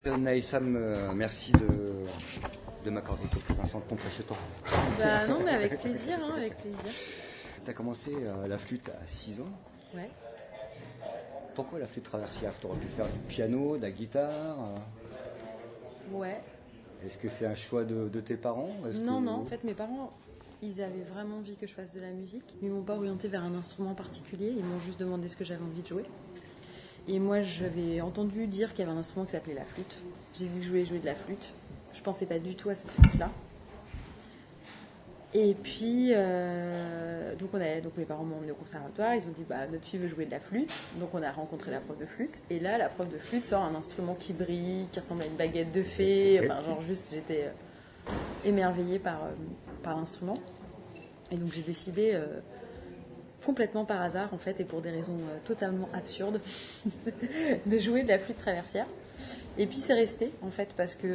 Naïsam, merci de m'accorder quelques instants de ton précieux temps. Bah non, mais avec plaisir, avec plaisir. Tu as commencé la flûte à 6 ans. Ouais. Pourquoi la flûte traversière? Tu aurais pu faire du piano, de la guitare Ouais. Est-ce que c'est un choix de tes parents? Non, en fait, mes parents, ils avaient vraiment envie que je fasse de la musique. Ils m'ont pas orienté vers un instrument particulier, ils m'ont juste demandé ce que j'avais envie de jouer. Et moi, j'avais entendu dire qu'il y avait un instrument qui s'appelait la flûte. J'ai dit que je voulais jouer de la flûte. Je pensais pas du tout à cette flûte-là. Et puis, donc mes parents m'ont emmené au conservatoire. Ils ont dit, notre fille veut jouer de la flûte. Donc on a rencontré la prof de flûte. Et là, la prof de flûte sort un instrument qui brille, qui ressemble à une baguette de fée. Enfin, genre juste, j'étais émerveillée par l'instrument. Et donc j'ai décidé, complètement par hasard en fait, et pour des raisons totalement absurdes, de jouer de la flûte traversière. Et puis c'est resté en fait parce que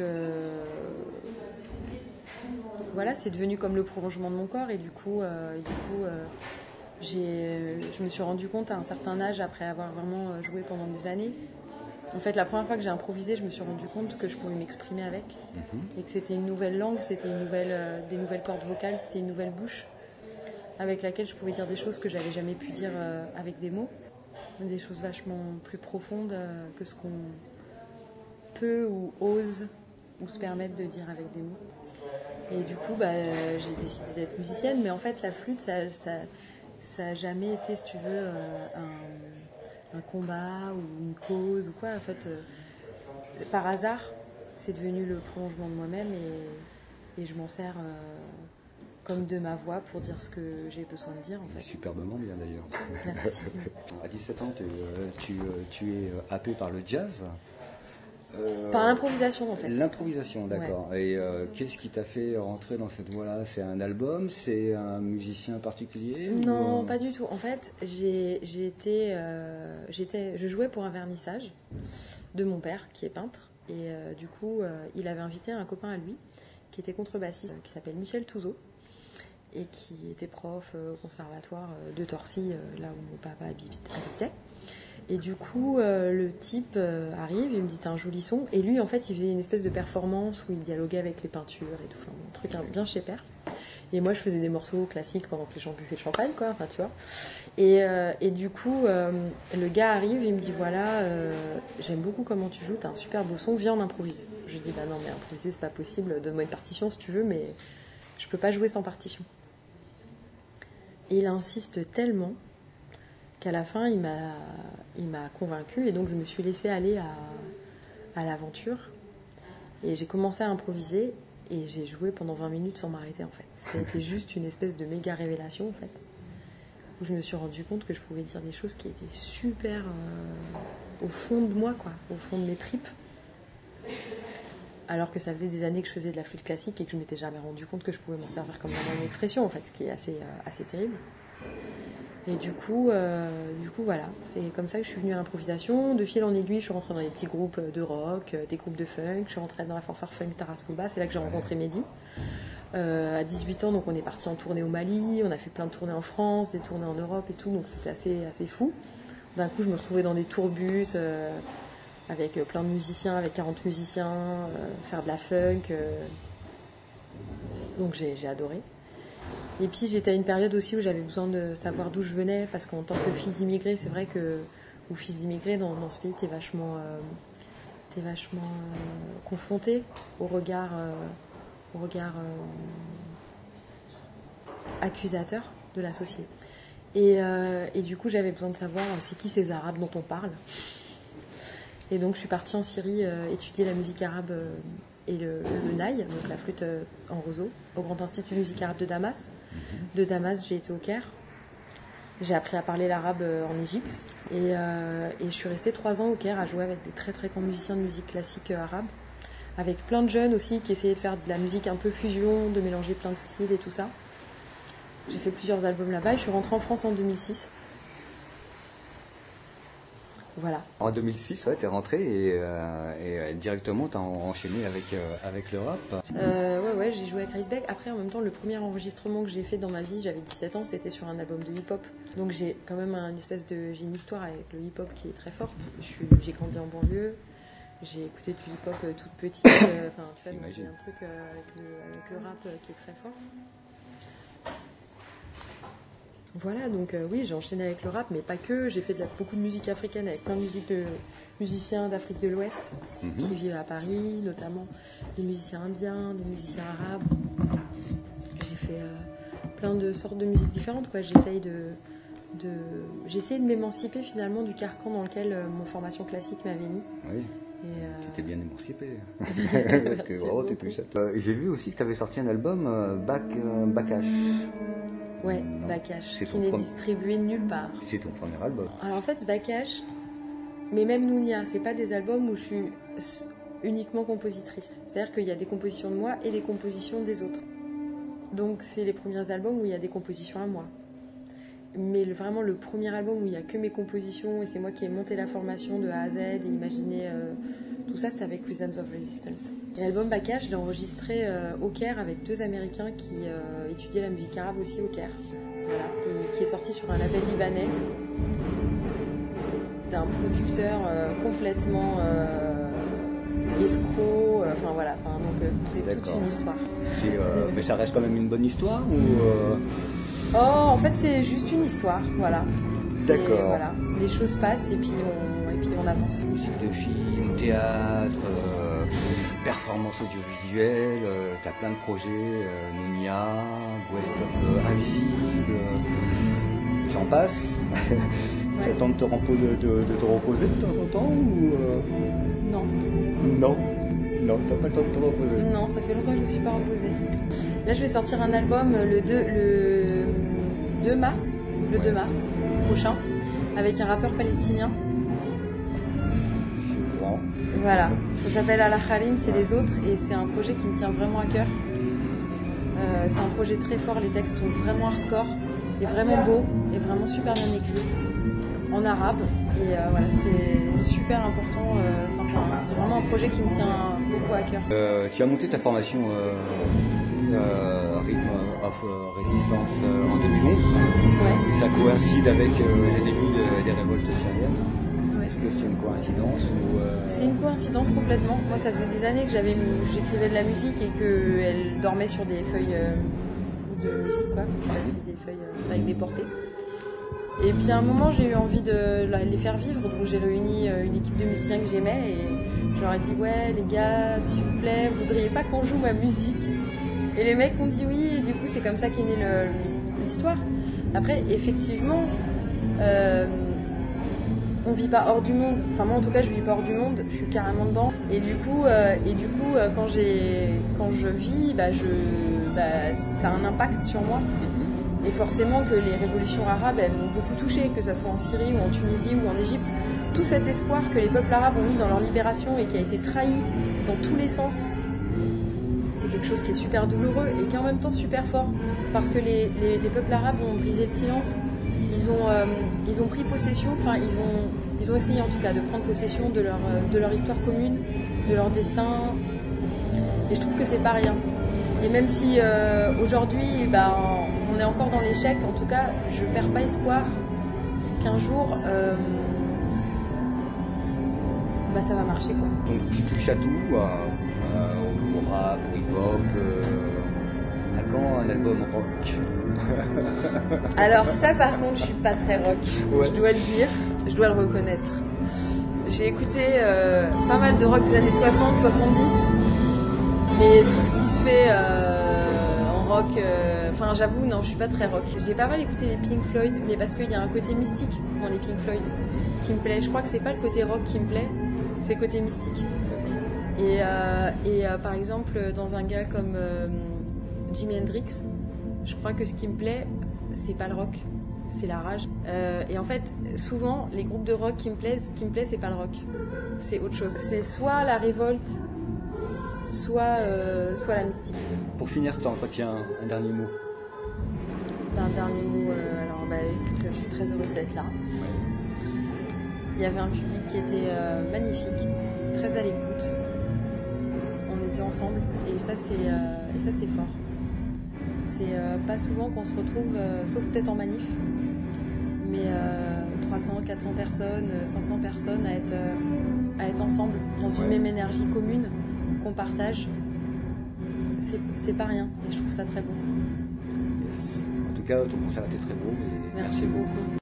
voilà, c'est devenu comme le prolongement de mon corps. Et du coup, je me suis rendu compte à un certain âge, après avoir vraiment joué pendant des années, en fait la première fois que j'ai improvisé, je me suis rendu compte que je pouvais m'exprimer avec, et que c'était une nouvelle langue, c'était des nouvelles cordes vocales, c'était une nouvelle bouche avec laquelle je pouvais dire des choses que j'avais jamais pu dire avec des mots, des choses vachement plus profondes que ce qu'on peut ou ose ou se permettre de dire avec des mots. Et du coup, j'ai décidé d'être musicienne, mais en fait, la flûte, ça a jamais été, si tu veux, un combat ou une cause ou quoi. En fait, par hasard, c'est devenu le prolongement de moi-même, et je m'en sers comme de ma voix pour dire ce que j'ai besoin de dire, en fait. Superbement bien d'ailleurs. Merci. À 17 ans, tu es happé par le jazz. Par l'improvisation en fait. L'improvisation, d'accord. Ouais. Et qu'est-ce qui t'a fait rentrer dans cette voie-là? C'est un album? C'est un musicien particulier? Non, pas du tout. En fait, je jouais pour un vernissage de mon père qui est peintre. Et du coup, il avait invité un copain à lui qui était contrebassiste, qui s'appelle Michel Touzeau, et qui était prof au conservatoire de Torcy, là où mon papa habitait. Et du coup, le type arrive, il me dit t'as un joli son. Et lui, en fait, il faisait une espèce de performance où il dialoguait avec les peintures et tout. Enfin, un truc bien chez père. Et moi, je faisais des morceaux classiques pendant que les gens buvaient le champagne, quoi. Enfin, tu vois. Et du coup, le gars arrive et il me dit voilà, j'aime beaucoup comment tu joues, t'as un super beau son, viens on improvise. Je lui dis non, mais improviser, c'est pas possible. Donne-moi une partition si tu veux, mais je peux pas jouer sans partition. Et il insiste tellement qu'à la fin, il m'a convaincue, et donc je me suis laissée aller à l'aventure. Et j'ai commencé à improviser, et j'ai joué pendant 20 minutes sans m'arrêter, en fait. C'était juste une espèce de méga révélation, en fait, où je me suis rendu compte que je pouvais dire des choses qui étaient super au fond de moi, quoi, au fond de mes tripes. Alors que ça faisait des années que je faisais de la flûte classique et que je m'étais jamais rendu compte que je pouvais m'en servir comme une expression, en fait, ce qui est assez terrible. Et du coup, voilà, c'est comme ça que je suis venue à l'improvisation. De fil en aiguille, je suis rentrée dans des petits groupes de rock, des groupes de funk. Je suis rentrée dans la fanfare funk Tarascomba, c'est là que j'ai rencontré Mehdi. À 18 ans, donc on est parti en tournée au Mali, on a fait plein de tournées en France, des tournées en Europe et tout, donc c'était assez fou. D'un coup, je me retrouvais dans des tourbus avec plein de musiciens, avec 40 musiciens, faire de la funk. Donc j'ai adoré. Et puis j'étais à une période aussi où j'avais besoin de savoir d'où je venais, parce qu'en tant que fille d'immigré, c'est vrai que, ou fils d'immigré, dans ce pays, t'es vachement confronté au regard accusateur de la société. Et du coup, j'avais besoin de savoir c'est qui ces Arabes dont on parle. Et donc je suis partie en Syrie étudier la musique arabe et le naï, donc la flûte en roseau, au Grand Institut de musique arabe de Damas. De Damas, j'ai été au Caire. J'ai appris à parler l'arabe en Égypte. Et je suis restée 3 ans au Caire à jouer avec des très très grands musiciens de musique classique arabe. Avec plein de jeunes aussi qui essayaient de faire de la musique un peu fusion, de mélanger plein de styles et tout ça. J'ai fait plusieurs albums là-bas et je suis rentrée en France en 2006. Voilà. En 2006, ouais, t'es rentrée et directement t'as enchaîné avec le rap. Ouais, j'ai joué avec Ricebeck. Après, en même temps, le premier enregistrement que j'ai fait dans ma vie, j'avais 17 ans, c'était sur un album de hip-hop. Donc j'ai quand même j'ai une histoire avec le hip-hop qui est très forte. J'ai grandi en banlieue. J'ai écouté du hip-hop toute petite. Enfin, tu vois, donc j'ai un truc avec le rap qui est très fort. Voilà, donc oui, j'ai enchaîné avec le rap, mais pas que. J'ai fait beaucoup de musique africaine avec plein de musiciens d'Afrique de l'Ouest qui vivent à Paris, notamment des musiciens indiens, des musiciens arabes. J'ai fait plein de sortes de musiques différentes, quoi. J'essaye de m'émanciper finalement du carcan dans lequel mon formation classique m'avait mis. Oui. Tu t'es bien émancipé. Parce que vraiment, tu touches à tout. J'ai vu aussi que tu avais sorti un album, Bakash. Ouais, Bakash, qui n'est distribué nulle part. C'est ton premier album. Alors en fait, Bakash, mais même Nounia, c'est pas des albums où je suis uniquement compositrice. C'est-à-dire qu'il y a des compositions de moi et des compositions des autres. Donc c'est les premiers albums où il y a des compositions à moi. Mais vraiment le premier album où il n'y a que mes compositions et c'est moi qui ai monté la formation de A à Z et imaginé tout ça, c'est avec Rhythms of Resistance. Et l'album Bakash, je l'ai enregistré au Caire avec 2 Américains qui étudiaient la musique arabe aussi au Caire. Voilà. Et qui est sorti sur un label libanais d'un producteur complètement escroc. Enfin voilà, donc c'est toute une histoire. Mais ça reste quand même une bonne histoire ou Oh, en fait, c'est juste une histoire, voilà. D'accord. Voilà. Les choses passent et puis on avance. Musique de film, théâtre, performance audiovisuelle, t'as plein de projets, Nounia, West of Invisible, j'en passe. Tu as le temps de te reposer de temps en temps ou Non. Non, t'as pas le temps de te reposer. Non, ça fait longtemps que je ne me suis pas reposée. Là, je vais sortir un album le 2 mars prochain, avec un rappeur palestinien. Voilà, ça s'appelle Al Khalin, c'est les autres, et c'est un projet qui me tient vraiment à cœur. C'est un projet très fort, les textes sont vraiment hardcore, et vraiment beaux, et vraiment super bien écrits, en arabe. Et voilà, c'est super important, c'est vraiment un projet qui me tient beaucoup à cœur. Tu as monté ta formation Rhythm of Resistance en 2011. Ouais. Ça coïncide avec les débuts des révoltes syriennes. Ouais. Est-ce que c'est une coïncidence ou C'est une coïncidence complètement. Moi, ça faisait des années que j'écrivais de la musique et qu'elle dormait sur des feuilles de musique, quoi. Des feuilles avec des portées. Et puis à un moment, j'ai eu envie de les faire vivre, donc j'ai réuni une équipe de musiciens que j'aimais et je leur ai dit ouais les gars, s'il vous plaît, vous voudriez pas qu'on joue ma musique? Et les mecs m'ont dit oui, et du coup c'est comme ça qu'est née l'histoire. Après, effectivement, on vit pas hors du monde. Enfin moi en tout cas, je vis pas hors du monde. Je suis carrément dedans. Et du coup, quand je vis, ça a un impact sur moi. Et forcément que les révolutions arabes, elles m'ont beaucoup touchée, que ça soit en Syrie ou en Tunisie ou en Égypte. Tout cet espoir que les peuples arabes ont mis dans leur libération et qui a été trahi dans tous les sens, c'est quelque chose qui est super douloureux et qui est en même temps super fort. Parce que les peuples arabes ont brisé le silence, ils ont pris possession, enfin ils ont essayé en tout cas de prendre possession de leur histoire commune, de leur destin. Et je trouve que c'est pas rien. Et même si aujourd'hui, on est encore dans l'échec, en tout cas, je perds pas espoir qu'un jour, ça va marcher, quoi. Donc tu touches à tout, au rap, au hip-hop. À quand un album rock? Alors ça, par contre, je suis pas très rock. Ouais. Je dois le dire, je dois le reconnaître. J'ai écouté pas mal de rock des années 60, 70. Mais tout ce qui se fait en rock, j'avoue, non, je suis pas très rock. J'ai pas mal écouté les Pink Floyd, mais parce qu'il y a un côté mystique dans les Pink Floyd qui me plaît. Je crois que c'est pas le côté rock qui me plaît, c'est le côté mystique. Et par exemple, dans un gars comme Jimi Hendrix, je crois que ce qui me plaît, c'est pas le rock, c'est la rage. Et en fait, souvent, les groupes de rock qui me plaisent, ce qui me plaît, c'est pas le rock, c'est autre chose. C'est soit la révolte, soit la mystique. Pour finir cet entretien, un dernier mot. Un dernier mot, écoute, je suis très heureuse d'être là. Ouais. Il y avait un public qui était magnifique, très à l'écoute. On était ensemble et ça c'est fort. C'est pas souvent qu'on se retrouve, sauf peut-être en manif, mais 300, 400 personnes, 500 personnes à être à être ensemble, dans une Ouais. même énergie commune qu'on partage. C'est pas rien, et je trouve ça très beau. Yes. En tout cas, ton concert était très beau et Merci beaucoup.